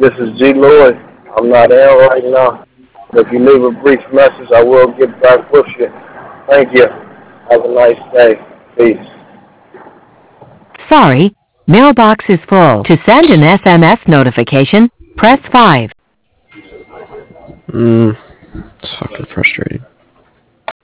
This is G. Lloyd. I'm not in right now. If you leave a brief message, I will get back with you. Thank you. Have a nice day. Peace. Sorry, mailbox is full. To send an SMS notification, press 5. It's fucking frustrating.